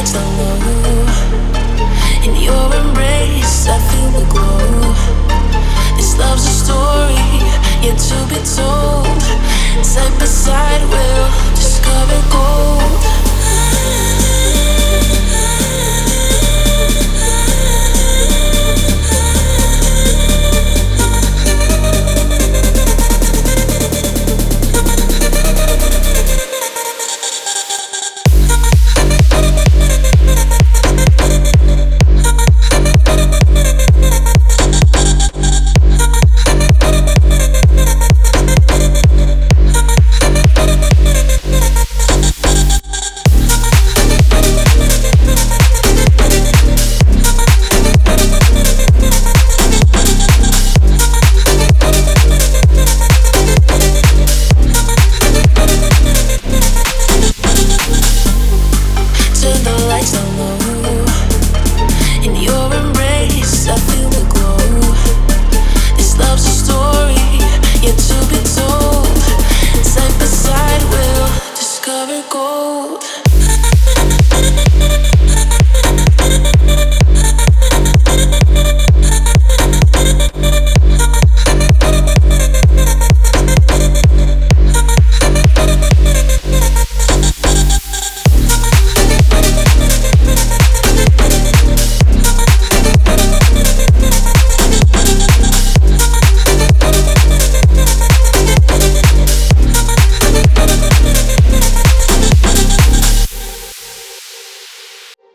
down low. In your embrace, I feel the glow. This love's a story yet to be told. Side by side, we'll discover gold.